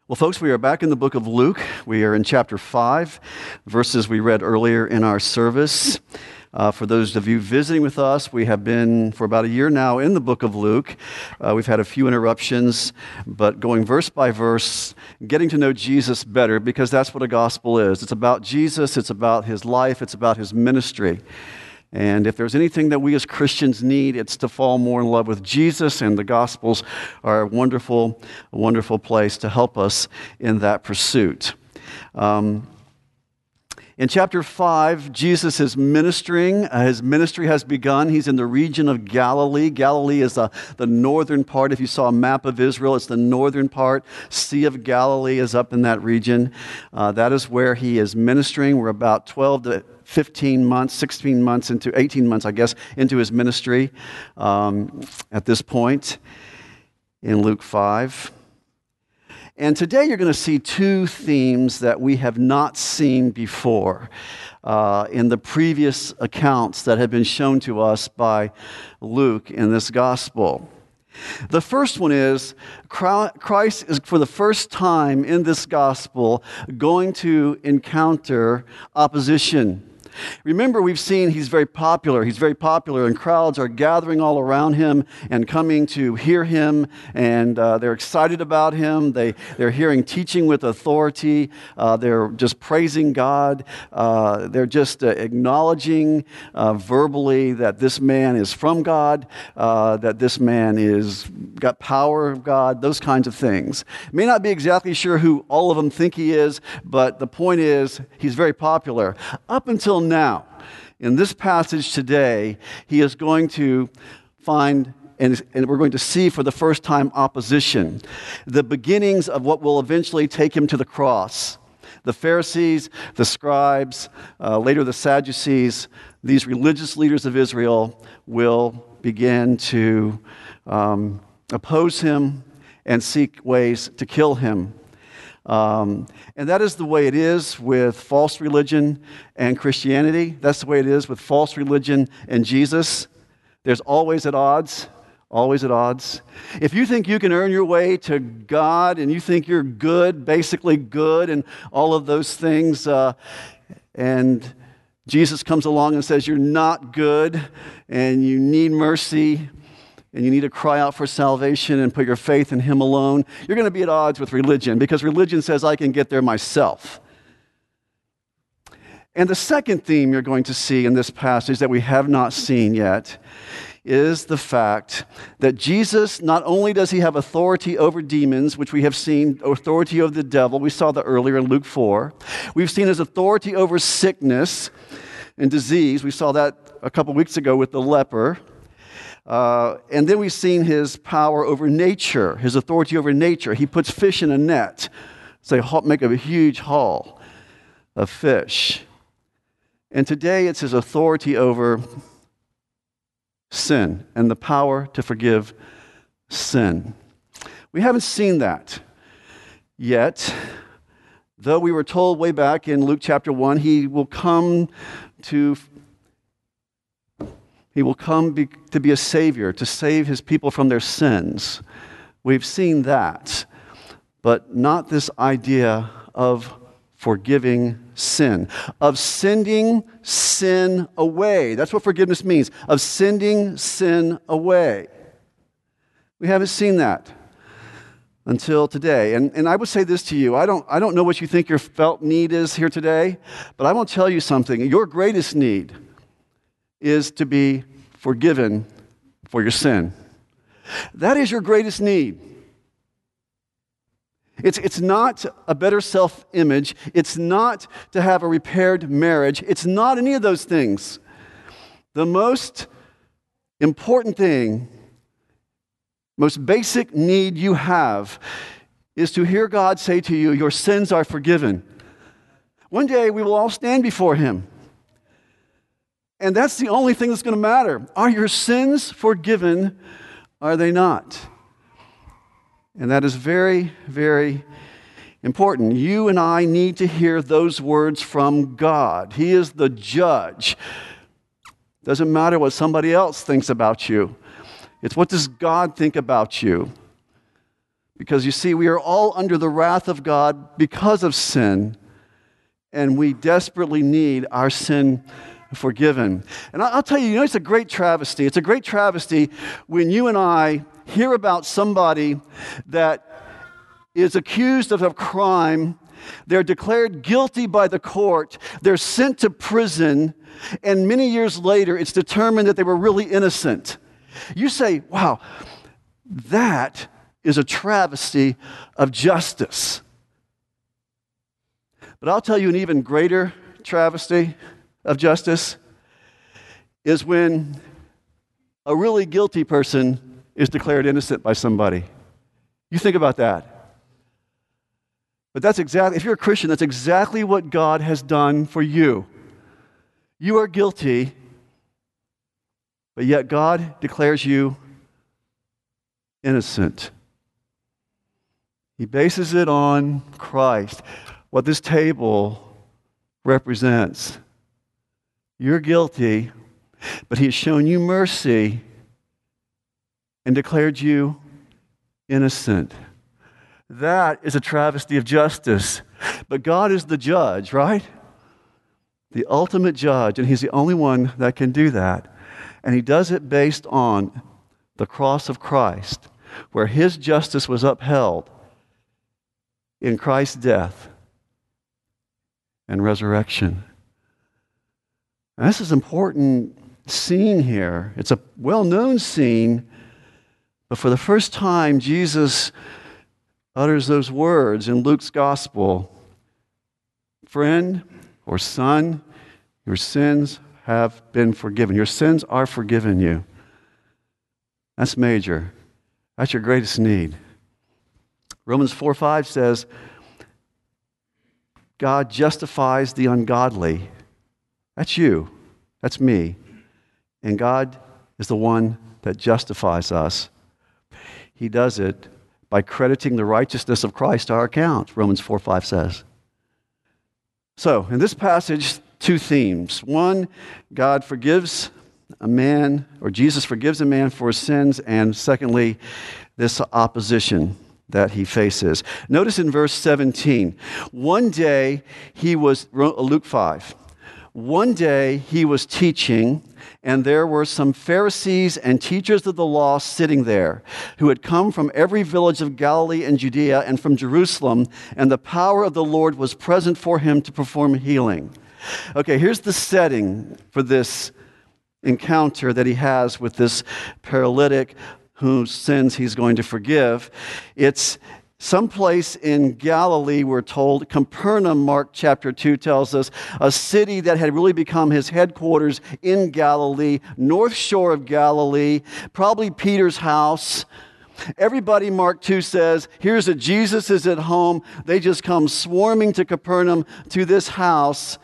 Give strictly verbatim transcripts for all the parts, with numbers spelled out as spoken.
Well, folks, we are back in the book of Luke. We are in chapter five, verses we read earlier in our service. Uh, for those of you visiting with us, we have been for about a year now in the book of Luke. Uh, we've had a few interruptions, but going verse by verse, getting to know Jesus better, because that's what a gospel is. It's about Jesus, it's about his life, it's about his ministry. And if there's anything that we as Christians need, it's to fall more in love with Jesus, and the Gospels are a wonderful, a wonderful place to help us in that pursuit. Um, in chapter five, Jesus is ministering. Uh, his ministry has begun. He's in the region of Galilee. Galilee is the, the northern part. If you saw a map of Israel, it's the northern part. Sea of Galilee is up in that region. Uh, that is where he is ministering. We're about twelve to fifteen months, sixteen months into, eighteen months, I guess, into his ministry um, at this point in Luke five. And today you're going to see two themes that we have not seen before uh, in the previous accounts that have been shown to us by Luke in this gospel. The first one is Christ is for the first time in this gospel going to encounter opposition. Remember, we've seen he's very popular. He's very popular, and crowds are gathering all around him and coming to hear him, and uh, they're excited about him. They, they're hearing teaching with authority. Uh, they're just praising God. Uh, they're just uh, acknowledging uh, verbally that this man is from God, uh, that this man is got power of God, those kinds of things. May not be exactly sure who all of them think he is, but the point is he's very popular. Up until now, in this passage today, he is going to find, and, and we're going to see for the first time, opposition. The beginnings of what will eventually take him to the cross. The Pharisees, the scribes, uh, later the Sadducees, these religious leaders of Israel will begin to um, oppose him and seek ways to kill him. Um, and that is the way it is with false religion and Christianity. That's the way it is with false religion and Jesus. There's always at odds, always at odds. If you think you can earn your way to God and you think you're good, basically good, and all of those things, uh, and Jesus comes along and says you're not good and you need mercy, and you need to cry out for salvation and put your faith in him alone, you're going to be at odds with religion, because religion says I can get there myself. And the second theme you're going to see in this passage that we have not seen yet is the fact that Jesus, not only does he have authority over demons, which we have seen, authority over the devil, we saw that earlier in Luke four. We've seen his authority over sickness and disease. We saw that a couple weeks ago with the leper. Uh, and then we've seen his power over nature, his authority over nature. He puts fish in a net, so they make a huge haul of fish. And today it's his authority over sin and the power to forgive sin. We haven't seen that yet, though we were told way back in Luke chapter one, he will come to He will come be, to be a savior, to save his people from their sins. We've seen that, but not this idea of forgiving sin, of sending sin away. That's what forgiveness means, of sending sin away. We haven't seen that until today. And, and I would say this to you. I don't, I don't know what you think your felt need is here today, but I want to tell you something. Your greatest need is to be forgiven for your sin. That is your greatest need. It's, it's not a better self-image. It's not to have a repaired marriage. It's not any of those things. The most important thing, most basic need you have is to hear God say to you, your sins are forgiven. One day we will all stand before him. And that's the only thing that's going to matter. Are your sins forgiven? Are they not? And that is very, very important. You and I need to hear those words from God. He is the judge. Doesn't matter what somebody else thinks about you. It's what does God think about you? Because you see, we are all under the wrath of God because of sin, and we desperately need our sin forgiven. And I'll tell you, you know, it's a great travesty. It's a great travesty when you and I hear about somebody that is accused of a crime, they're declared guilty by the court, they're sent to prison, and many years later it's determined that they were really innocent. You say, wow, that is a travesty of justice. But I'll tell you an even greater travesty of justice is when a really guilty person is declared innocent by somebody. You think about that. But that's exactly, if you're a Christian, that's exactly what God has done for you. You are guilty, but yet God declares you innocent. He bases it on Christ, what this table represents. You're guilty, but He has shown you mercy and declared you innocent. That is a travesty of justice. But God is the judge, right? The ultimate judge, and He's the only one that can do that. And He does it based on the cross of Christ, where His justice was upheld in Christ's death and resurrection. And this is an important scene here. It's a well-known scene, but for the first time, Jesus utters those words in Luke's gospel. Friend or son, your sins have been forgiven. Your sins are forgiven you. That's major. That's your greatest need. Romans four five says, God justifies the ungodly. That's you. That's me. And God is the one that justifies us. He does it by crediting the righteousness of Christ to our account, Romans four five says. So, in this passage, two themes. One, God forgives a man, or Jesus forgives a man for his sins, and secondly, this opposition that he faces. Notice in verse seventeen, one day he was, Luke five, one day he was teaching, and there were some Pharisees and teachers of the law sitting there, who had come from every village of Galilee and Judea and from Jerusalem, and the power of the Lord was present for him to perform healing. Okay, here's the setting for this encounter that he has with this paralytic whose sins he's going to forgive. It's someplace in Galilee, we're told. Capernaum, Mark chapter two tells us, a city that had really become his headquarters in Galilee, north shore of Galilee, probably Peter's house. Everybody, Mark two says, here's a Jesus is at home. They just come swarming to Capernaum, to this house.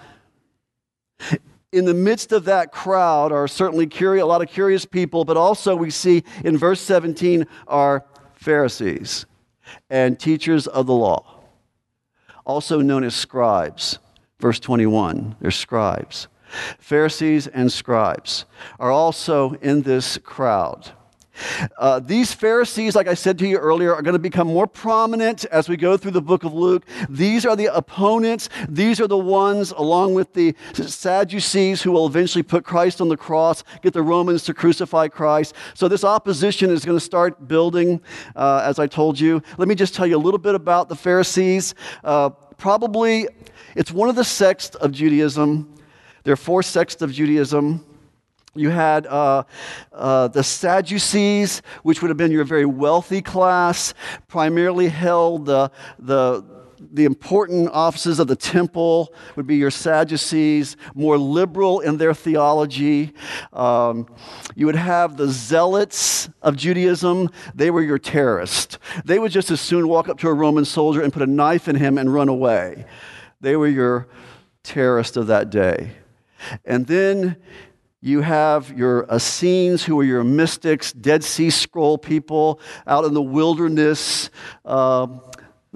In the midst of that crowd are certainly curious, a lot of curious people, but also we see in verse seventeen are Pharisees and teachers of the law, also known as scribes. Verse twenty-one, they're scribes. Pharisees and scribes are also in this crowd. Uh, these Pharisees, like I said to you earlier, are going to become more prominent as we go through the book of Luke. These are the opponents. These are the ones, along with the Sadducees, who will eventually put Christ on the cross, get the Romans to crucify Christ. So this opposition is going to start building, uh, as I told you. Let me just tell you a little bit about the Pharisees. Uh, probably, it's one of the sects of Judaism. There are four sects of Judaism. You had uh, uh, the Sadducees, which would have been your very wealthy class, primarily held the, the, the important offices of the temple, would be your Sadducees, more liberal in their theology. Um, you would have the Zealots of Judaism. They were your terrorists. They would just as soon walk up to a Roman soldier and put a knife in him and run away. They were your terrorists of that day. And then you have your Essenes, who are your mystics, Dead Sea Scroll people out in the wilderness. Uh,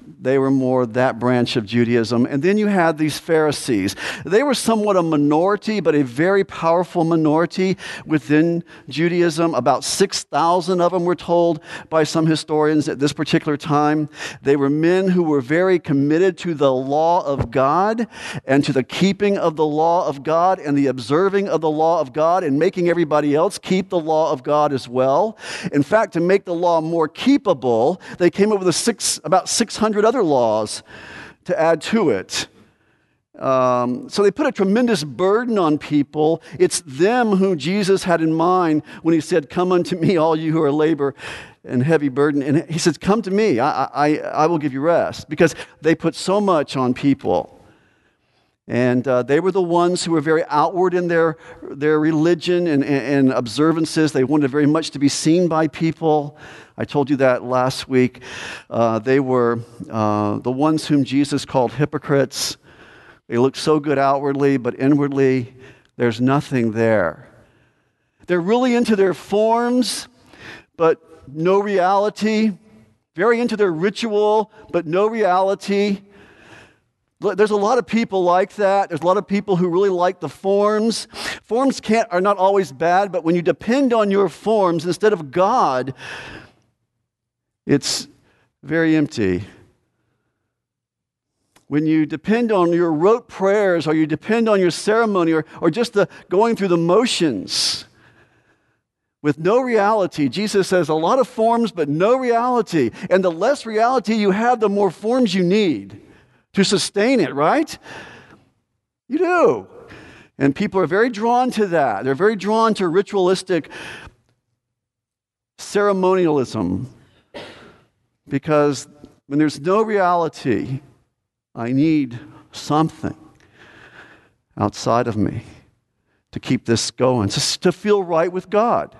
They were more that branch of Judaism. And then you had these Pharisees. They were somewhat a minority, but a very powerful minority within Judaism. About six thousand of them were told by some historians at this particular time. They were men who were very committed to the law of God and to the keeping of the law of God and the observing of the law of God and making everybody else keep the law of God as well. In fact, to make the law more keepable, they came up with a six, about six hundred other laws to add to it. Um, so they put a tremendous burden on people. It's them who Jesus had in mind when he said, "Come unto me, all you who are labor and heavy burden." And he says, "Come to me, I, I, I will give you rest," because they put so much on people. And uh, they were the ones who were very outward in their, their religion and, and, and observances. They wanted very much to be seen by people. I told you that last week. Uh, they were uh, the ones whom Jesus called hypocrites. They look so good outwardly, but inwardly, there's nothing there. They're really into their forms, but no reality. Very into their ritual, but no reality. There's a lot of people like that. There's a lot of people who really like the forms. Forms can't, are not always bad, but when you depend on your forms instead of God, it's very empty. When you depend on your rote prayers or you depend on your ceremony or, or just the going through the motions with no reality, Jesus says a lot of forms but no reality. And the less reality you have, the more forms you need to sustain it, right? You do. And people are very drawn to that. They're very drawn to ritualistic ceremonialism because when there's no reality, I need something outside of me to keep this going, to, to feel right with God.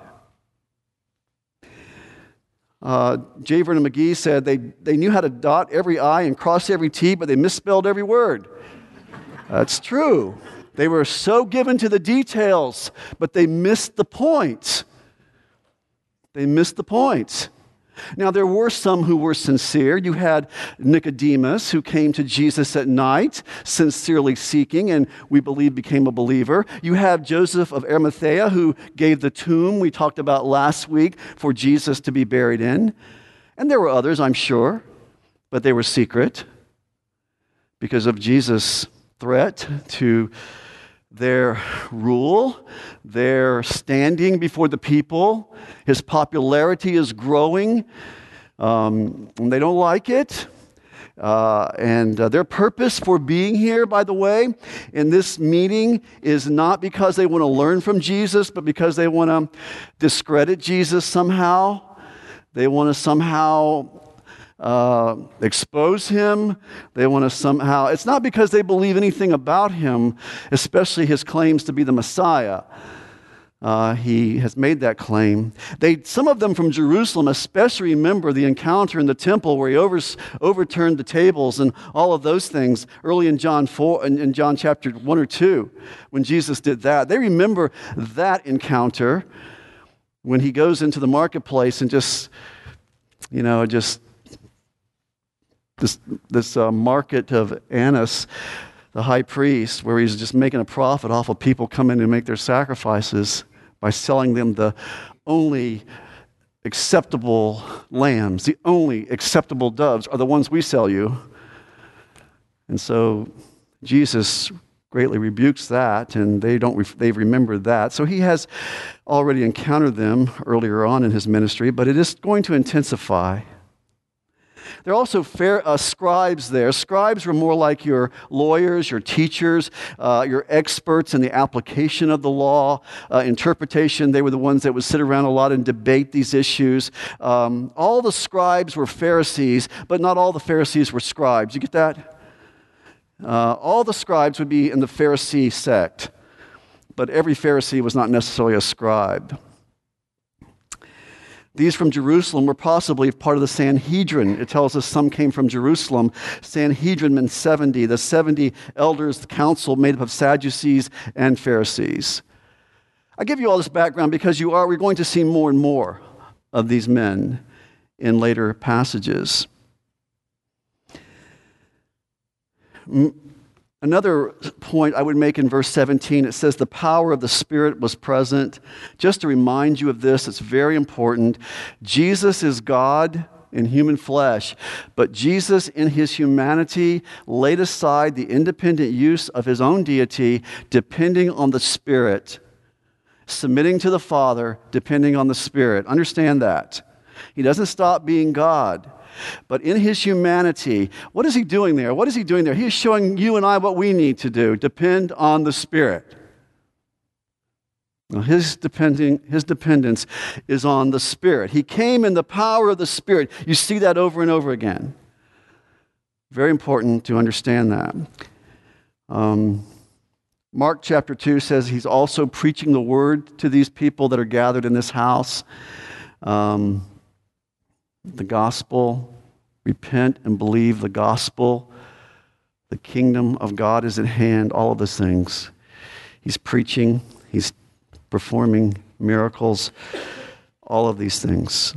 Uh, J. Vernon McGee said they, they knew how to dot every I and cross every T, but they misspelled every word. That's true. They were so given to the details, but they missed the point. They missed the point. Now, there were some who were sincere. You had Nicodemus, who came to Jesus at night, sincerely seeking, and we believe became a believer. You have Joseph of Arimathea, who gave the tomb we talked about last week for Jesus to be buried in. And there were others, I'm sure, but they were secret because of Jesus' threat to their rule, their standing before the people. His popularity is growing, um, and they don't like it. Uh, and uh, their purpose for being here, by the way, in this meeting is not because they want to learn from Jesus, but because they want to discredit Jesus somehow. They want to somehow Uh, expose him. They want to somehow, it's not because they believe anything about him, especially his claims to be the Messiah. Uh, he has made that claim. They, some of them from Jerusalem especially remember the encounter in the temple where he overs, overturned the tables and all of those things early in John four, in, in John chapter one or two, when Jesus did that. They remember that encounter when he goes into the marketplace and just, you know, just This, this uh, market of Annas, the high priest, where he's just making a profit off of people coming to make their sacrifices by selling them the only acceptable lambs, the only acceptable doves are the ones we sell you. And so Jesus greatly rebukes that, and they don't. They've remembered that. So he has already encountered them earlier on in his ministry, but it is going to intensify. There are also fair, uh, scribes there. Scribes were more like your lawyers, your teachers, uh, your experts in the application of the law, uh, interpretation. They were the ones that would sit around a lot and debate these issues. Um, all the scribes were Pharisees, but not all the Pharisees were scribes. You get that? Uh, all the scribes would be in the Pharisee sect, but every Pharisee was not necessarily a scribe. These from Jerusalem were possibly part of the Sanhedrin. It tells us some came from Jerusalem. Sanhedrin meant seventy. The seventy elders, the council made up of Sadducees and Pharisees. I give you all this background because you are, we're going to see more and more of these men in later passages. Another point I would make in verse seventeen, it says the power of the Spirit was present. Just to remind you of this, it's very important. Jesus is God in human flesh, but Jesus in his humanity laid aside the independent use of his own deity, depending on the Spirit, submitting to the Father, depending on the Spirit. Understand that. He doesn't stop being God. But in his humanity, what is he doing there? What is he doing there? He is showing you and I what we need to do. Depend on the Spirit. Now, his, depending, his dependence is on the Spirit. He came in the power of the Spirit. You see that over and over again. Very important to understand that. Um, Mark chapter two says he's also preaching the word to these people that are gathered in this house. Um, the gospel, repent and believe the gospel. The kingdom of God is at hand, all of those things. He's preaching, he's performing miracles, all of these things.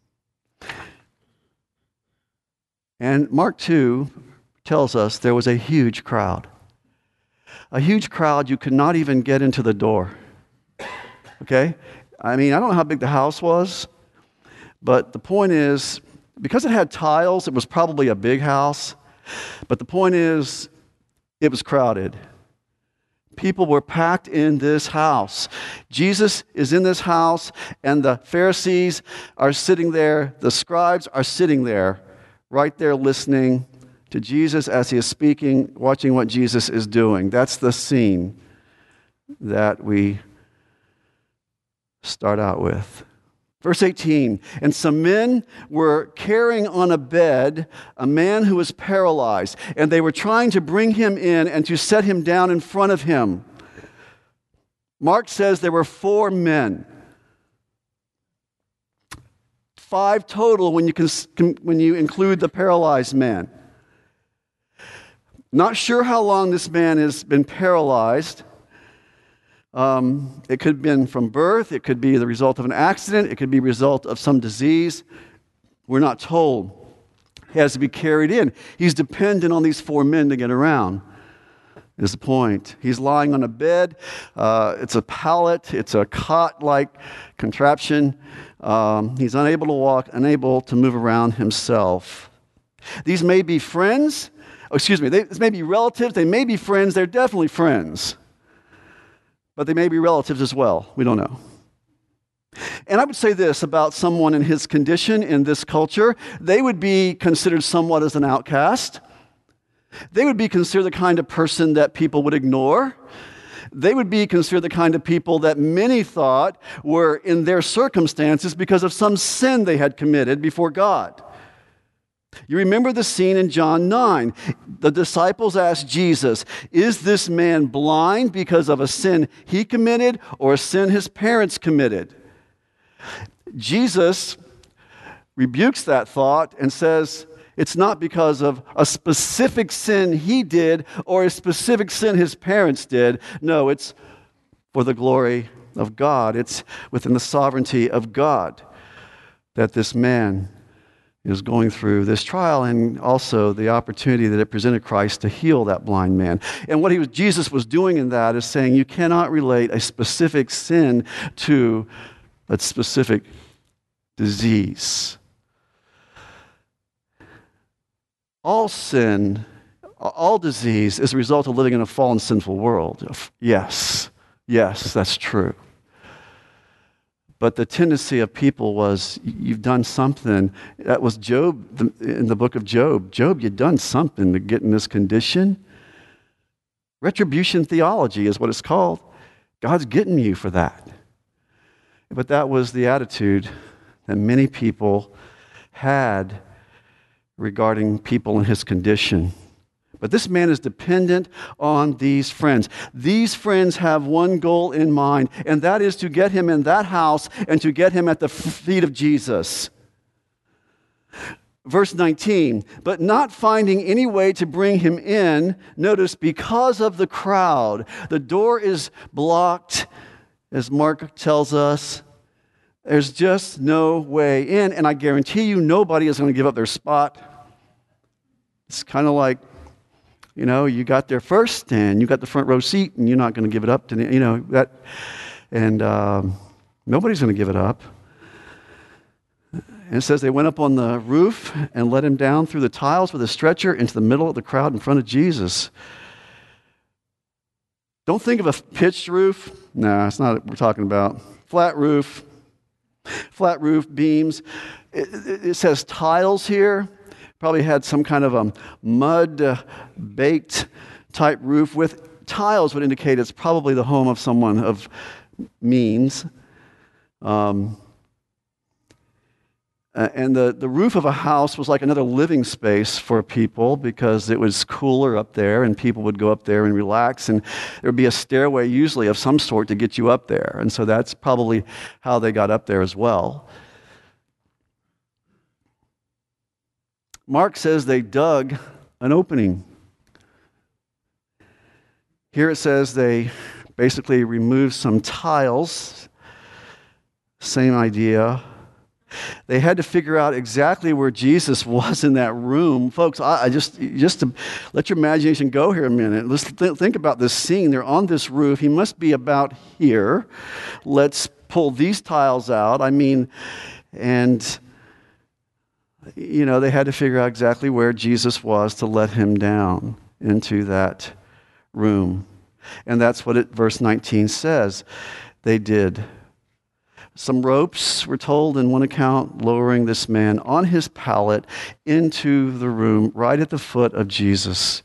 And Mark two tells us there was a huge crowd. A huge crowd, you could not even get into the door. Okay? I mean, I don't know how big the house was, but the point is, because it had tiles, it was probably a big house. But the point is, it was crowded. People were packed in this house. Jesus is in this house, and the Pharisees are sitting there. The scribes are sitting there, right there listening to Jesus as he is speaking, watching what Jesus is doing. That's the scene that we start out with. Verse eighteen, and some men were carrying on a bed a man who was paralyzed, and they were trying to bring him in and to set him down in front of him. Mark says there were four men. Five total when you, can, when you include the paralyzed man. Not sure how long this man has been paralyzed. Um, it could have been from birth. It could be the result of an accident. It could be the result of some disease. We're not told. He has to be carried in. He's dependent on these four men to get around, is the point. He's lying on a bed. Uh, it's a pallet. It's a cot-like contraption. Um, he's unable to walk, unable to move around himself. These may be friends. Oh, excuse me. They, these may be relatives. They may be friends. They're definitely friends. But they may be relatives as well. We don't know. And I would say this about someone in his condition in this culture. They would be considered somewhat as an outcast. They would be considered the kind of person that people would ignore. They would be considered the kind of people that many thought were in their circumstances because of some sin they had committed before God. You remember the scene in John nine. The disciples asked Jesus, is this man blind because of a sin he committed or a sin his parents committed? Jesus rebukes that thought and says, it's not because of a specific sin he did or a specific sin his parents did. No, it's for the glory of God. It's within the sovereignty of God that this man is going through this trial, and also the opportunity that it presented Christ to heal that blind man. And what he was, Jesus was doing in that is saying you cannot relate a specific sin to a specific disease. All sin, all disease is a result of living in a fallen, sinful world. Yes, yes, that's true. But the tendency of people was, you've done something. That was Job, in the book of Job. Job, you've done something to get in this condition. Retribution theology is what it's called. God's getting you for that. But that was the attitude that many people had regarding people in his condition. But this man is dependent on these friends. These friends have one goal in mind, and that is to get him in that house and to get him at the feet of Jesus. Verse nineteen, but not finding any way to bring him in, notice, because of the crowd, the door is blocked, as Mark tells us. There's just no way in, and I guarantee you nobody is going to give up their spot. It's kind of like, You know, you got there first, and you got the front row seat, and you're not going to give it up to, you know, that, and um, nobody's going to give it up. And it says they went up on the roof and let him down through the tiles with a stretcher into the middle of the crowd in front of Jesus. Don't think of a pitched roof. No, it's not what we're talking about. Flat roof, flat roof, beams. It, it, it says tiles here. Probably had some kind of a mud-baked uh, type roof with tiles would indicate it's probably the home of someone of means. Um, and the, the roof of a house was like another living space for people because it was cooler up there and people would go up there and relax, and there would be a stairway usually of some sort to get you up there. And so that's probably how they got up there as well. Mark says they dug an opening. Here it says they basically removed some tiles. Same idea. They had to figure out exactly where Jesus was in that room. Folks, I, I just, just to let your imagination go here a minute. Let's th- think about this scene. They're on this roof. He must be about here. Let's pull these tiles out. I mean, and... you know, they had to figure out exactly where Jesus was to let him down into that room. And that's what it, verse nineteen says. They did. Some ropes, we're told in one account, lowering this man on his pallet into the room right at the foot of Jesus.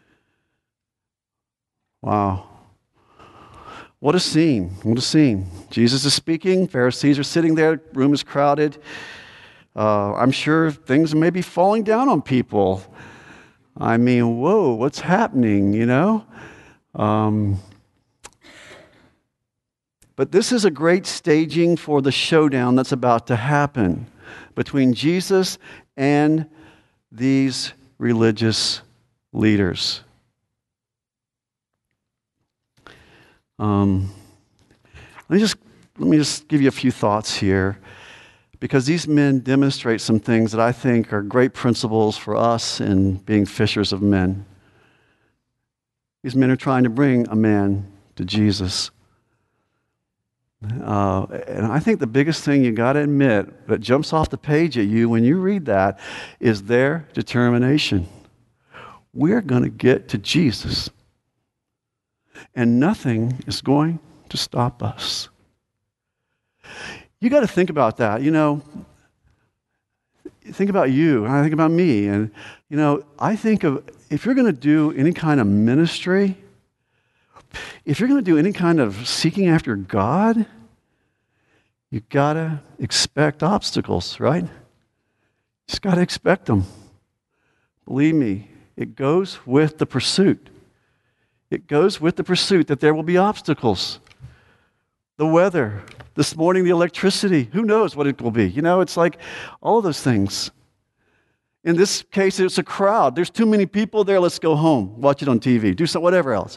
Wow. What a scene. What a scene. Jesus is speaking. Pharisees are sitting there. Room is crowded. Uh, I'm sure things may be falling down on people. I mean, whoa, what's happening, you know? Um, but this is a great staging for the showdown that's about to happen between Jesus and these religious leaders. Um, let me just let me just give you a few thoughts here, because these men demonstrate some things that I think are great principles for us in being fishers of men. These men are trying to bring a man to Jesus. Uh, and I think the biggest thing you got to admit that jumps off the page at you when you read that is their determination. We're going to get to Jesus, and nothing is going to stop us. You got to think about that. You know, think about you, and I think about me. And, you know, I think of, if you're going to do any kind of ministry, if you're going to do any kind of seeking after God, you got to expect obstacles, right? Just got to expect them. Believe me, it goes with the pursuit. It goes with the pursuit that there will be obstacles. The weather, this morning, the electricity, who knows what it will be? You know, it's like all of those things. In this case, it's a crowd. There's too many people there. Let's go home. Watch it on T V. Do some, whatever else.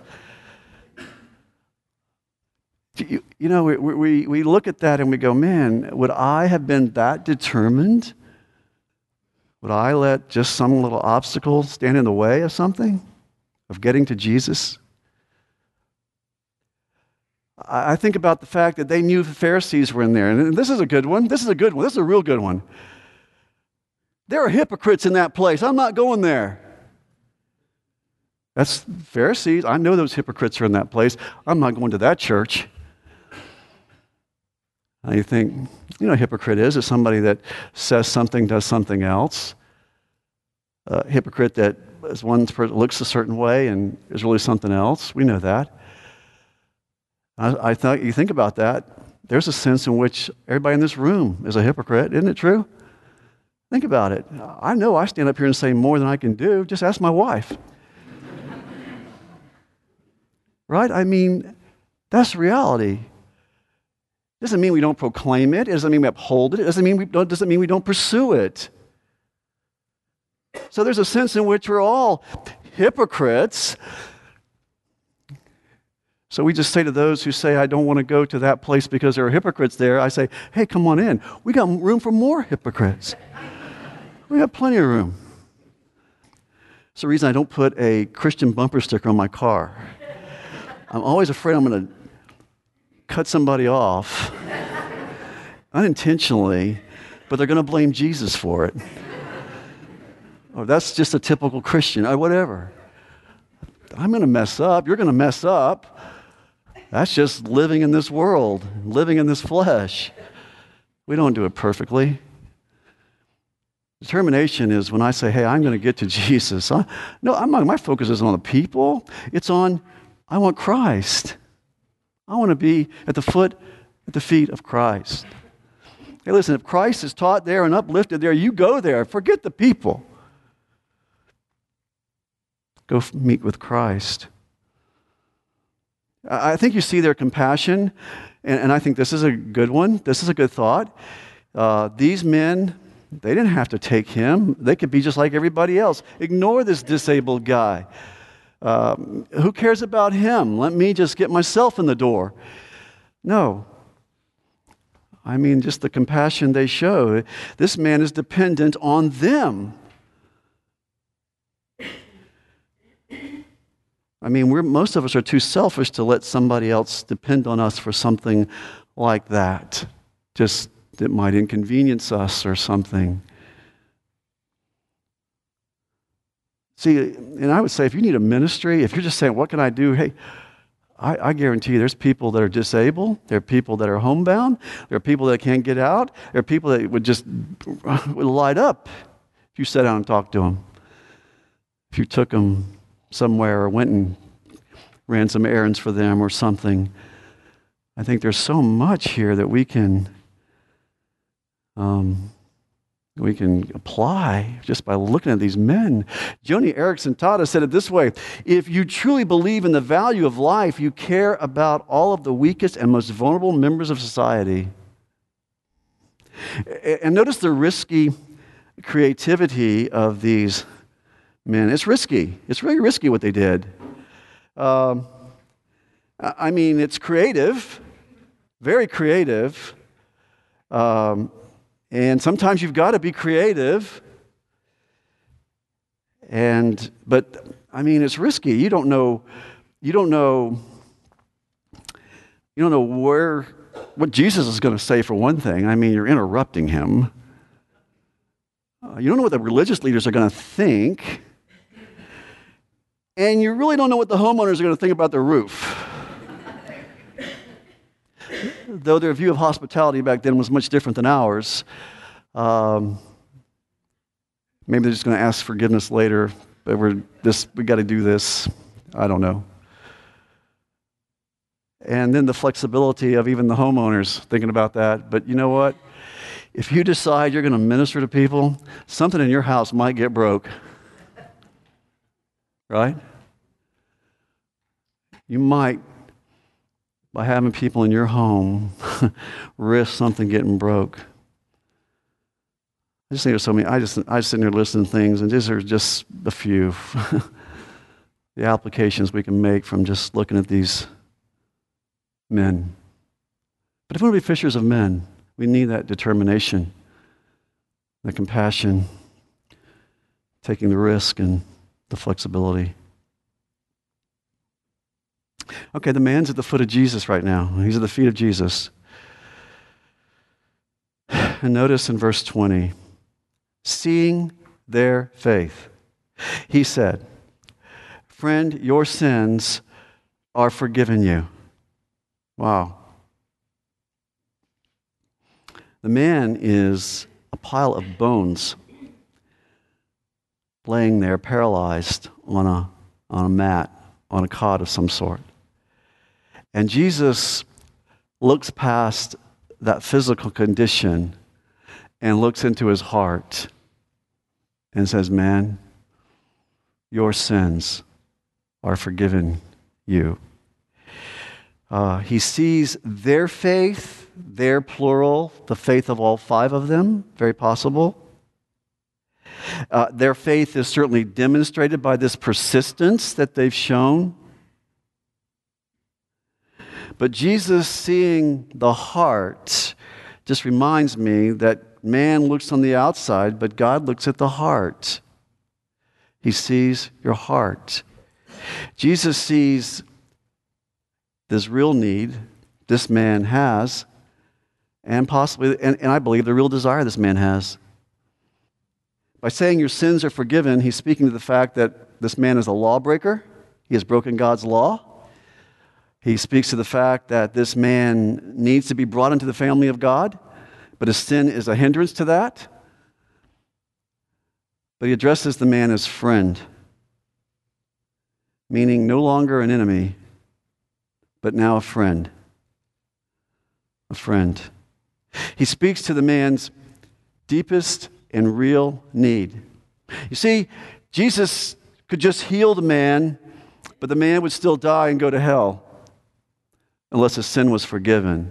You, you know, we, we, we look at that and we go, man, would I have been that determined? Would I let just some little obstacle stand in the way of something, of getting to Jesus? I think about the fact that they knew the Pharisees were in there. And this is a good one. This is a good one. This is a real good one. There are hypocrites in that place. I'm not going there. That's Pharisees. I know those hypocrites are in that place. I'm not going to that church. And you think, you know what a hypocrite is? It's somebody that says something, does something else. A hypocrite that is one person looks a certain way and is really something else. We know that. I, I thought you think about that. There's a sense in which everybody in this room is a hypocrite. Isn't it true? Think about it. I know I stand up here and say more than I can do. Just ask my wife. Right? I mean, that's reality. Doesn't mean we don't proclaim it. It doesn't mean we uphold it. It doesn't mean we don't, doesn't mean we don't pursue it. So there's a sense in which we're all hypocrites. So we just say to those who say, I don't want to go to that place because there are hypocrites there, I say, hey, come on in. We got room for more hypocrites. We got plenty of room. It's the reason I don't put a Christian bumper sticker on my car. I'm always afraid I'm going to cut somebody off unintentionally, but they're going to blame Jesus for it. Or that's just a typical Christian, or whatever. I'm going to mess up. You're going to mess up. That's just living in this world, living in this flesh. We don't do it perfectly. Determination is when I say, hey, I'm going to get to Jesus. I, no, I'm not, my focus isn't on the people. It's on, I want Christ. I want to be at the foot, at the feet of Christ. Hey, listen, if Christ is taught there and uplifted there, you go there. Forget the people. Go f- meet with Christ. I, I think you see their compassion, and, and I think this is a good one. This is a good thought. Uh, these men, they didn't have to take him. They could be just like everybody else. Ignore this disabled guy. Um, who cares about him? Let me just get myself in the door. No. I mean, just the compassion they show. This man is dependent on them. I mean, we're, most of us are too selfish to let somebody else depend on us for something like that. Just that might inconvenience us or something. See, and I would say if you need a ministry, if you're just saying, what can I do? Hey, I, I guarantee you there's people that are disabled. There are people that are homebound. There are people that can't get out. There are people that would just would light up if you sat down and talked to them. If you took them somewhere or went and ran some errands for them or something. I think there's so much here that we can um, we can apply just by looking at these men. Joni Eareckson Tada said it this way: if you truly believe in the value of life, you care about all of the weakest and most vulnerable members of society. And notice the risky creativity of these men. It's risky. It's really risky what they did. Um, I mean, it's creative, very creative. Um, and sometimes you've got to be creative. And but I mean, it's risky. You don't know. You don't know. You don't know where what Jesus is going to say for one thing. I mean, you're interrupting him. Uh, you don't know what the religious leaders are going to think. And you really don't know what the homeowners are going to think about the roof. Though their view of hospitality back then was much different than ours. Um, maybe they're just going to ask forgiveness later, but we're this we got to do this. I don't know. And then the flexibility of even the homeowners thinking about that. But you know what? If you decide you're going to minister to people, something in your house might get broke. Right? You might, by having people in your home, risk something getting broke. I just think there's so many, I just, I just sit there listening to things, and these are just a few. The applications we can make from just looking at these men. But if we want to be fishers of men, we need that determination, the compassion, taking the risk, and the flexibility. Okay, the man's at the foot of Jesus right now. He's at the feet of Jesus. And notice in verse twenty, seeing their faith, he said, friend, your sins are forgiven you. Wow. The man is a pile of bones laying there paralyzed on a, on a mat, on a cot of some sort. And Jesus looks past that physical condition and looks into his heart and says, man, your sins are forgiven you. Uh, he sees their faith, their plural, the faith of all five of them, very possible. Uh, their faith is certainly demonstrated by this persistence that they've shown. But Jesus seeing the heart just reminds me that man looks on the outside, but God looks at the heart. He sees your heart. Jesus sees this real need this man has, and possibly, and, and I believe the real desire this man has. By saying your sins are forgiven, he's speaking to the fact that this man is a lawbreaker. He has broken God's law. He speaks to the fact that this man needs to be brought into the family of God, but his sin is a hindrance to that. But he addresses the man as friend, meaning no longer an enemy, but now a friend. A friend. He speaks to the man's deepest and real need. You see, Jesus could just heal the man, but the man would still die and go to hell unless his sin was forgiven.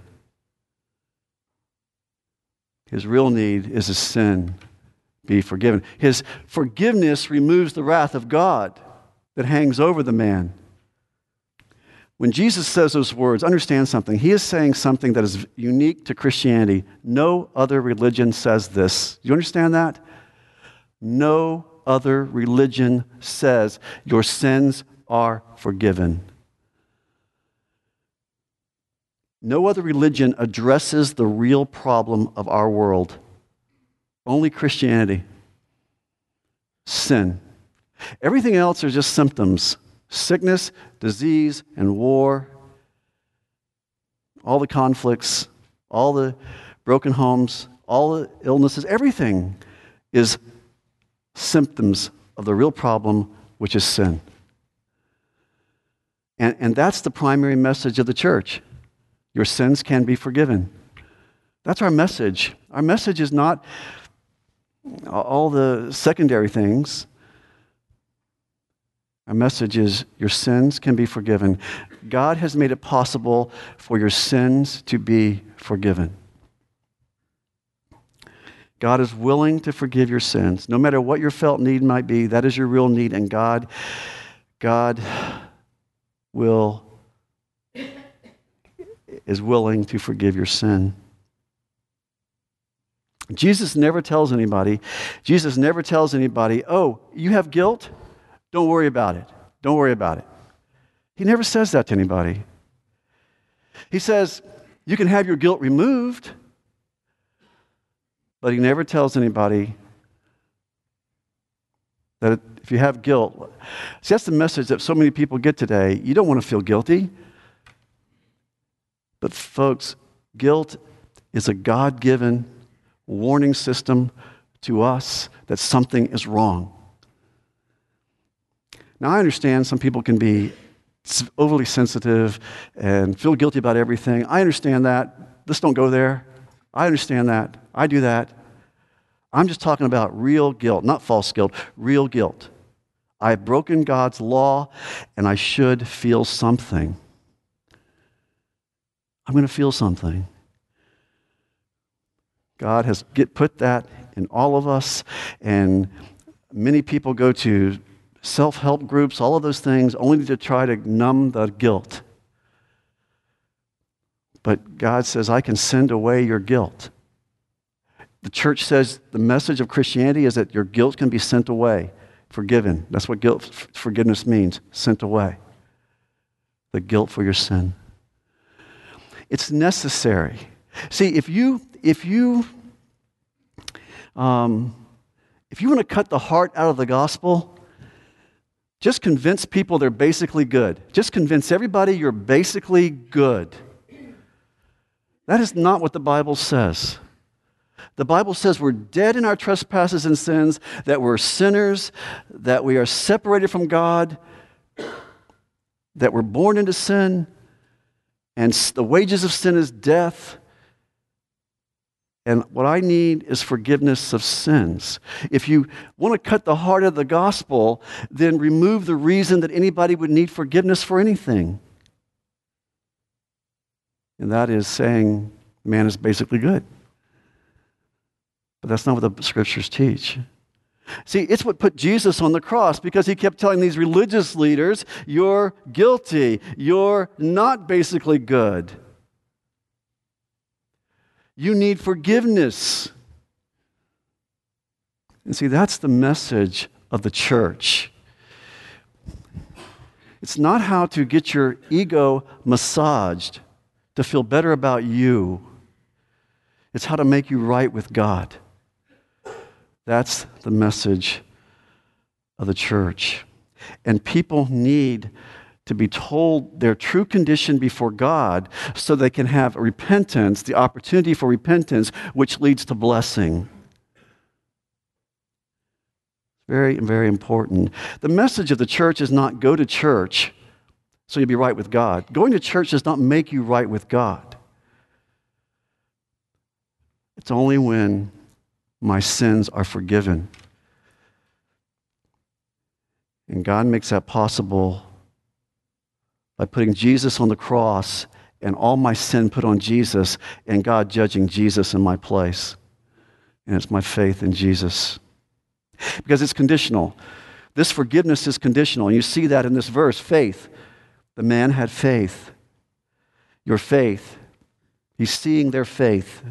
His real need is his sin be forgiven. His forgiveness removes the wrath of God that hangs over the man. When Jesus says those words, understand something. He is saying something that is unique to Christianity. No other religion says this. Do you understand that? No other religion says your sins are forgiven. No other religion addresses the real problem of our world. Only Christianity. Sin. Everything else are just symptoms. Sickness, disease, and war. All the conflicts, all the broken homes, all the illnesses, everything is symptoms of the real problem, which is sin. And, and that's the primary message of the church. Your sins can be forgiven. That's our message. Our message is not all the secondary things. Our message is your sins can be forgiven. God has made it possible for your sins to be forgiven. God is willing to forgive your sins. No matter what your felt need might be, that is your real need. And God, God will is willing to forgive your sin. Jesus never tells anybody, Jesus never tells anybody, oh, you have guilt? Don't worry about it. Don't worry about it. He never says that to anybody. He says, you can have your guilt removed, but he never tells anybody that if you have guilt, see, that's the message that so many people get today. You don't want to feel guilty. But folks, guilt is a God-given warning system to us that something is wrong. Now, I understand some people can be overly sensitive and feel guilty about everything. I understand that. Let's don't go there. I understand that. I do that. I'm just talking about real guilt, not false guilt, real guilt. I've broken God's law, and I should feel something. I'm going to feel something. God has get, put that in all of us, and many people go to self-help groups, all of those things, only to try to numb the guilt. But God says, I can send away your guilt. The church says the message of Christianity is that your guilt can be sent away, forgiven. That's what guilt forgiveness means, sent away. The guilt for your sin. It's necessary. See, if you if you um, if you want to cut the heart out of the gospel, just convince people they're basically good. Just convince everybody you're basically good. That is not what the Bible says. The Bible says we're dead in our trespasses and sins, that we're sinners, that we are separated from God, that we're born into sin, and the wages of sin is death. And what I need is forgiveness of sins. If you want to cut the heart of the gospel, then remove the reason that anybody would need forgiveness for anything. And that is saying man is basically good. But that's not what the scriptures teach. See, it's what put Jesus on the cross, because he kept telling these religious leaders, you're guilty. You're not basically good. You need forgiveness. And see, that's the message of the church. It's not how to get your ego massaged to feel better about you. It's how to make you right with God. That's the message of the church. And people need to be told their true condition before God so they can have repentance, the opportunity for repentance, which leads to blessing. Very, very important. The message of the church is not go to church so you'll be right with God. Going to church does not make you right with God. It's only when my sins are forgiven. And God makes that possible by putting Jesus on the cross and all my sin put on Jesus and God judging Jesus in my place. And it's my faith in Jesus. Because it's conditional. This forgiveness is conditional. And you see that in this verse, faith. The man had faith. Your faith. He's seeing their faith.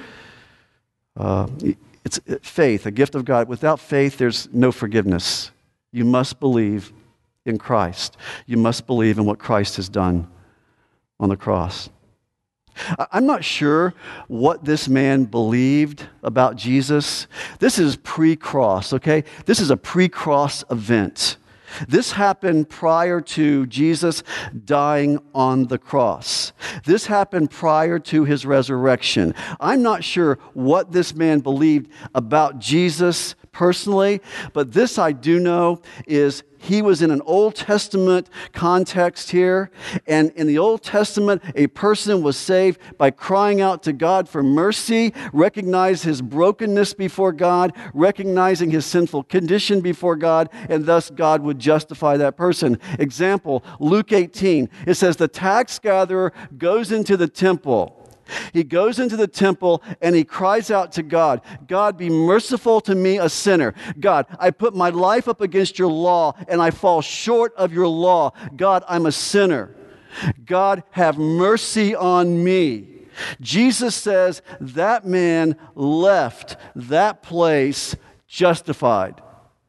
Uh, it's faith, a gift of God. Without faith, there's no forgiveness. You must believe in Christ. You must believe in what Christ has done on the cross. I'm not sure what this man believed about Jesus. This is pre-cross, okay? This is a pre-cross event. This happened prior to Jesus dying on the cross. This happened prior to his resurrection. I'm not sure what this man believed about Jesus personally, but this I do know is he was in an Old Testament context here, and in the Old Testament, a person was saved by crying out to God for mercy, recognize his brokenness before God, recognizing his sinful condition before God, and thus God would justify that person. Example, Luke eighteen, it says, the tax gatherer goes into the temple. He goes into the temple and he cries out to God, God, be merciful to me, a sinner. God, I put my life up against your law and I fall short of your law. God, I'm a sinner. God, have mercy on me. Jesus says that man left that place justified.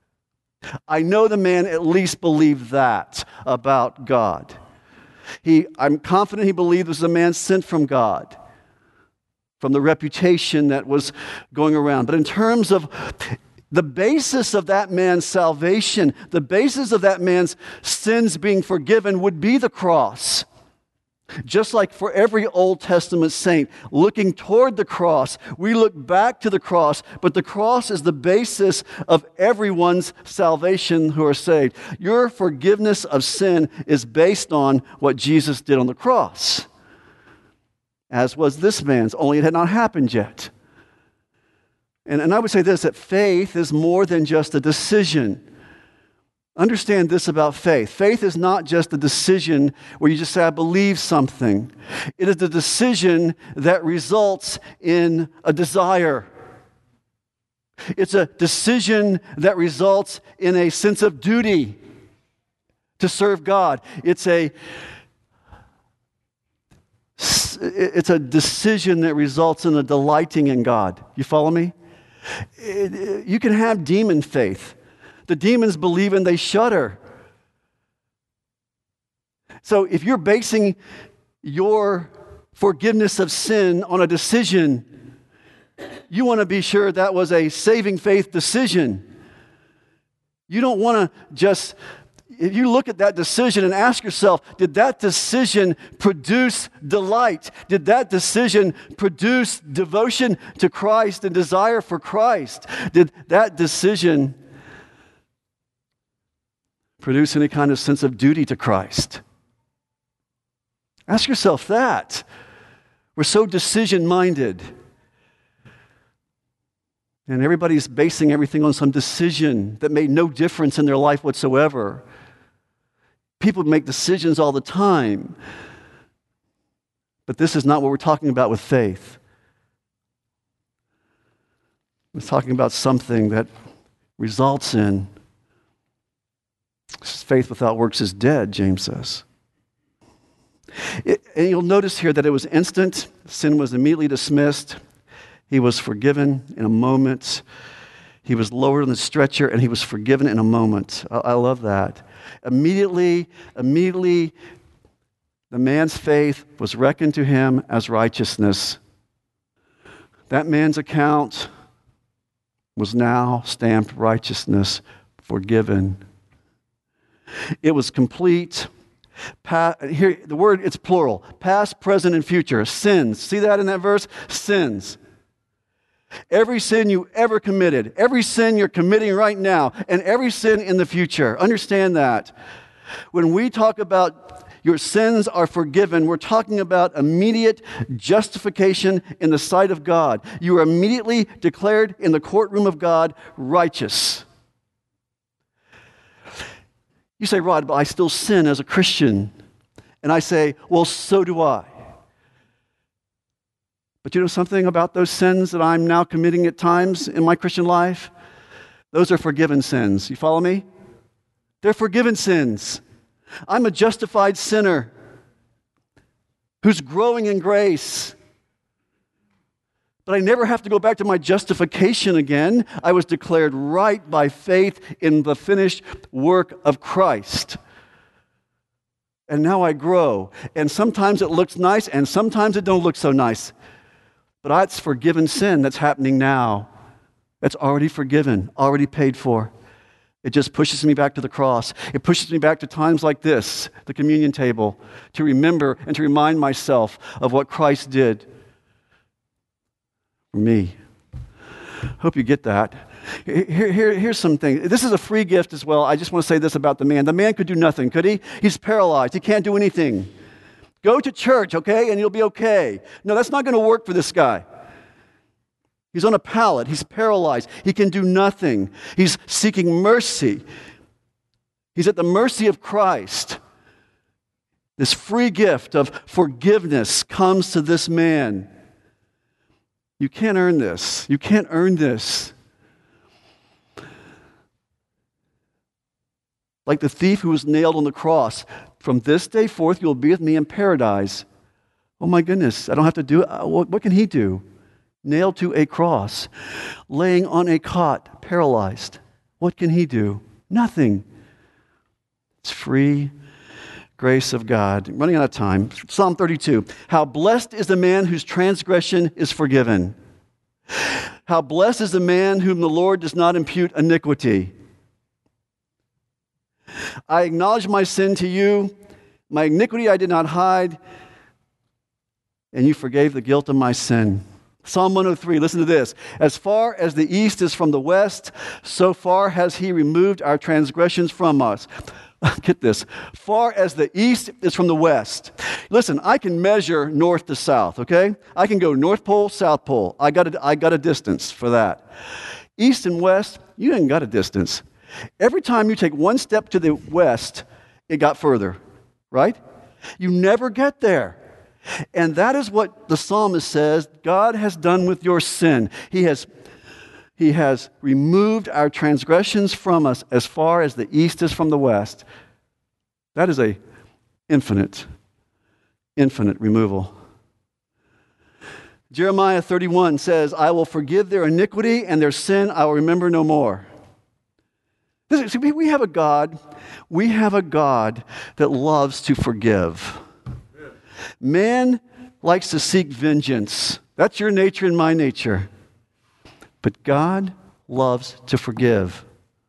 I know the man at least believed that about God. He, I'm confident he believed this was a man sent from God, from the reputation that was going around. But in terms of the basis of that man's salvation, the basis of that man's sins being forgiven would be the cross. Just like for every Old Testament saint looking toward the cross, we look back to the cross, but the cross is the basis of everyone's salvation who are saved. Your forgiveness of sin is based on what Jesus did on the cross, as was this man's, only it had not happened yet. And, and I would say this, that faith is more than just a decision. Understand this about faith. Faith is not just a decision where you just say, I believe something. It is the decision that results in a desire. It's a decision that results in a sense of duty to serve God. It's a It's a decision that results in a delighting in God. You follow me? It, it, you can have demon faith. The demons believe and they shudder. So if you're basing your forgiveness of sin on a decision, you want to be sure that was a saving faith decision. You don't want to just... If you look at that decision and ask yourself, did that decision produce delight? Did that decision produce devotion to Christ and desire for Christ? Did that decision produce any kind of sense of duty to Christ? Ask yourself that. We're so decision-minded. And everybody's basing everything on some decision that made no difference in their life whatsoever. People make decisions all the time. But this is not what we're talking about with faith. We're talking about something that results in faith without works is dead, James says. It, and you'll notice here that it was instant. Sin was immediately dismissed. He was forgiven in a moment. He was lowered on the stretcher, and he was forgiven in a moment. I, I love that. Immediately, immediately, the man's faith was reckoned to him as righteousness. That man's account was now stamped righteousness, forgiven. It was complete. Pa- here, the word, it's plural. Past, present, and future. Sins. See that in that verse? Sins. Every sin you ever committed, every sin you're committing right now, and every sin in the future. Understand that. When we talk about your sins are forgiven, we're talking about immediate justification in the sight of God. You are immediately declared in the courtroom of God righteous. You say, Rod, but I still sin as a Christian. And I say, well, so do I. But you know something about those sins that I'm now committing at times in my Christian life? Those are forgiven sins. You follow me? They're forgiven sins. I'm a justified sinner who's growing in grace. But I never have to go back to my justification again. I was declared right by faith in the finished work of Christ. And now I grow. And sometimes it looks nice, and sometimes it don't look so nice. But that's forgiven sin that's happening now. That's already forgiven, already paid for. It just pushes me back to the cross. It pushes me back to times like this, the communion table, to remember and to remind myself of what Christ did for me. Hope you get that. Here, here, here's some things. This is a free gift as well. I just want to say this about the man. The man could do nothing, could he? He's paralyzed. He can't do anything. Go to church, okay, and you'll be okay. No, that's not going to work for this guy. He's on a pallet. He's paralyzed. He can do nothing. He's seeking mercy. He's at the mercy of Christ. This free gift of forgiveness comes to this man. You can't earn this. You can't earn this. Like the thief who was nailed on the cross. From this day forth, you'll be with me in paradise. Oh my goodness, I don't have to do it. What, what can he do? Nailed to a cross, laying on a cot, paralyzed. What can he do? Nothing. It's free grace of God. I'm running out of time. Psalm thirty-two. How blessed is the man whose transgression is forgiven. How blessed is the man whom the Lord does not impute iniquity. I acknowledge my sin to you. My iniquity I did not hide. And you forgave the guilt of my sin. Psalm one oh three, listen to this. As far as the east is from the west, so far has he removed our transgressions from us. Get this. Far as the east is from the west. Listen, I can measure north to south, okay? I can go North Pole, South Pole. I got a, I got a distance for that. East and west, you ain't got a distance. Every time you take one step to the west, it got further, right? You never get there. And that is what the psalmist says God has done with your sin. He has, he has removed our transgressions from us as far as the east is from the west. That is a infinite, infinite removal. Jeremiah thirty-one says, I will forgive their iniquity and their sin I will remember no more. See, we have a God, we have a God that loves to forgive. Man likes to seek vengeance. That's your nature and my nature. But God loves to forgive.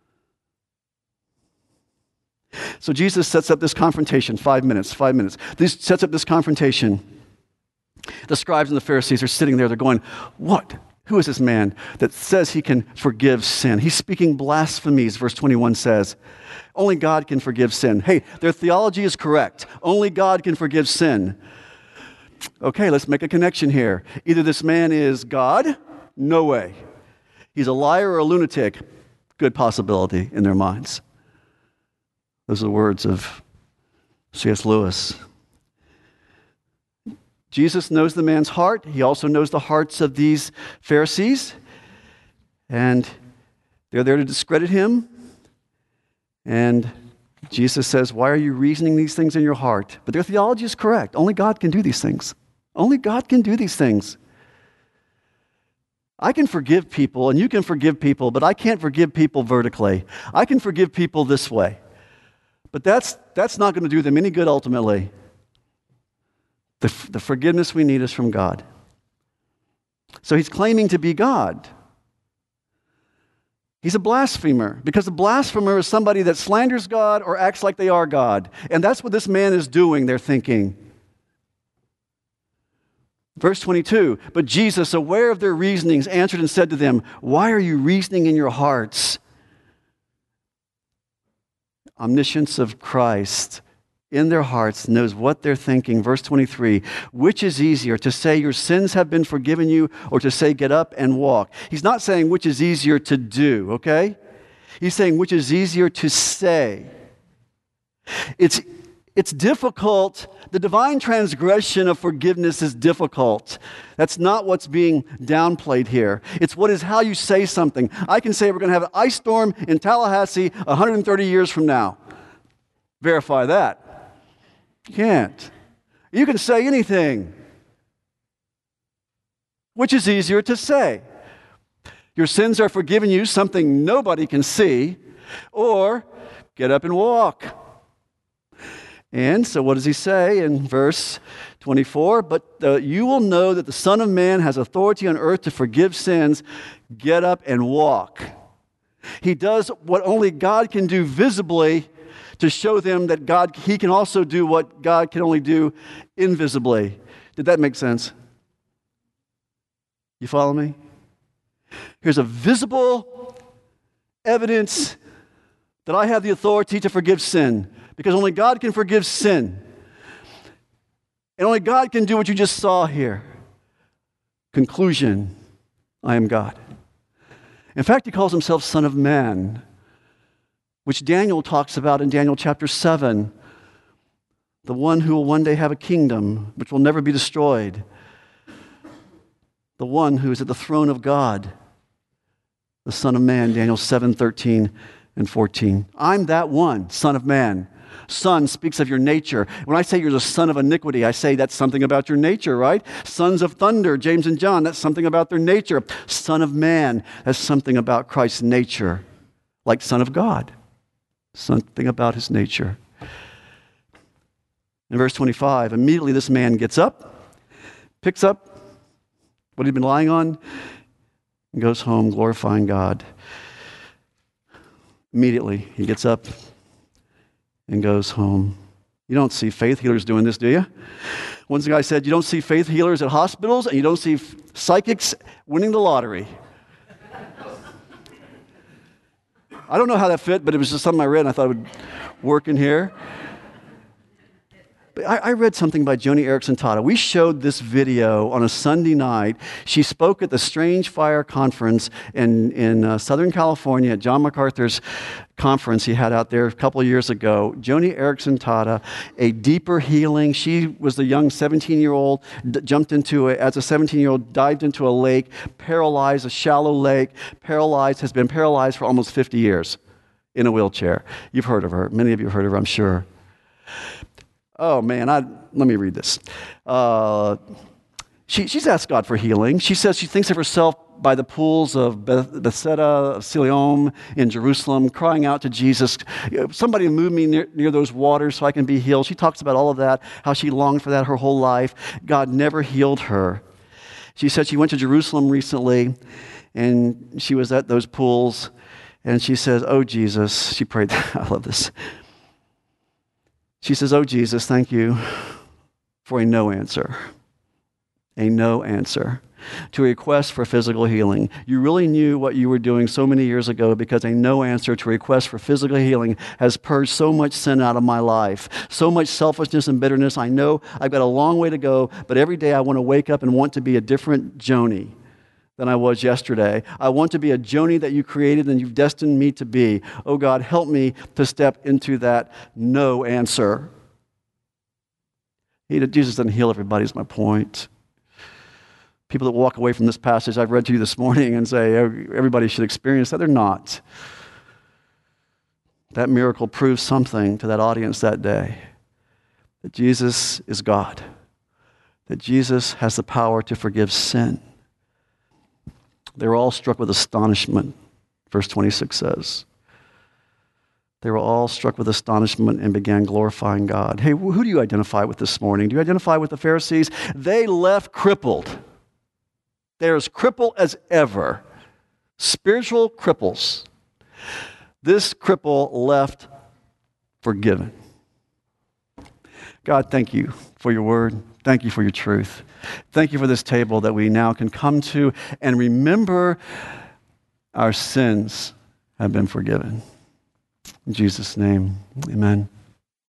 So Jesus sets up this confrontation, five minutes, five minutes. He sets up this confrontation. The scribes and the Pharisees are sitting there, they're going, what? Who is this man that says he can forgive sin? He's speaking blasphemies, verse twenty-one says. Only God can forgive sin. Hey, their theology is correct. Only God can forgive sin. Okay, let's make a connection here. Either this man is God, no way. He's a liar or a lunatic, good possibility in their minds. Those are the words of C S Lewis. Jesus knows the man's heart. He also knows the hearts of these Pharisees. And they're there to discredit him. And Jesus says, why are you reasoning these things in your heart? But their theology is correct. Only God can do these things. Only God can do these things. I can forgive people and you can forgive people, but I can't forgive people vertically. I can forgive people this way. But that's, that's not going to do them any good ultimately. The, the forgiveness we need is from God. So he's claiming to be God. He's a blasphemer, because a blasphemer is somebody that slanders God or acts like they are God. And that's what this man is doing, they're thinking. Verse twenty-two, but Jesus, aware of their reasonings, answered and said to them, why are you reasoning in your hearts? Omniscience of Christ in their hearts knows what they're thinking. Verse twenty-three, which is easier, to say your sins have been forgiven you, or to say get up and walk? He's not saying which is easier to do, okay? He's saying which is easier to say. It's, it's difficult. The divine transgression of forgiveness is difficult. That's not what's being downplayed here. It's what is how you say something. I can say we're going to have an ice storm in Tallahassee one hundred thirty years from now. Verify that. You can't. You can say anything. Which is easier to say? Your sins are forgiven you, something nobody can see, or get up and walk. And so what does he say in verse twenty-four? But uh, you will know that the Son of Man has authority on earth to forgive sins. Get up and walk. He does what only God can do visibly, to show them that God, he can also do what God can only do invisibly. Did that make sense? You follow me? Here's a visible evidence that I have the authority to forgive sin, because only God can forgive sin. And only God can do what you just saw here. Conclusion, I am God. In fact, he calls himself Son of Man, which Daniel talks about in Daniel chapter seven, the one who will one day have a kingdom which will never be destroyed, the one who is at the throne of God, the Son of Man, Daniel seven, thirteen and fourteen. I'm that one, Son of Man. Son speaks of your nature. When I say you're the son of iniquity, I say that's something about your nature, right? Sons of thunder, James and John, that's something about their nature. Son of Man, that's something about Christ's nature, like Son of God. Something about his nature. In verse twenty-five, immediately this man gets up, picks up what he'd been lying on, and goes home glorifying God. Immediately he gets up and goes home. You don't see faith healers doing this, do you? One guy said, you don't see faith healers at hospitals, and you don't see psychics winning the lottery. I don't know how that fit, but it was just something I read, and I thought it would work in here. But I, I read something by Joni Eareckson Tada. We showed this video on a Sunday night. She spoke at the Strange Fire Conference in, in uh, Southern California at John MacArthur's conference he had out there a couple of years ago. Joni Eareckson Tada, a deeper healing. She was the young seventeen-year-old, d- jumped into, a, as a seventeen-year-old, dived into a lake, paralyzed, a shallow lake, paralyzed, has been paralyzed for almost fifty years in a wheelchair. You've heard of her. Many of you have heard of her, I'm sure. Oh, man, I, let me read this. Uh, she, she's asked God for healing. She says she thinks of herself by the pools of Beth, Bethesda, of Siloam in Jerusalem, crying out to Jesus, somebody move me near, near those waters so I can be healed. She talks about all of that, how she longed for that her whole life. God never healed her. She said she went to Jerusalem recently, and she was at those pools, and she says, oh, Jesus, she prayed, I love this. She says, oh, Jesus, thank you for a no answer. A no answer to a request for physical healing. You really knew what you were doing so many years ago, because a no answer to a request for physical healing has purged so much sin out of my life, so much selfishness and bitterness. I know I've got a long way to go, but every day I want to wake up and want to be a different Joni than I was yesterday. I want to be a Joni that you created and you've destined me to be. Oh God, help me to step into that no answer. He, Jesus doesn't heal everybody, is my point. People that walk away from this passage I've read to you this morning and say everybody should experience that, they're not. That miracle proves something to that audience that day. That Jesus is God. That Jesus has the power to forgive sin. They were all struck with astonishment, verse twenty-six says. They were all struck with astonishment and began glorifying God. Hey, who do you identify with this morning? Do you identify with the Pharisees? They left crippled. They're as crippled as ever. Spiritual cripples. This cripple left forgiven. God, thank you for your word. Thank you for your truth. Thank you for this table that we now can come to and remember our sins have been forgiven. In Jesus' name, amen.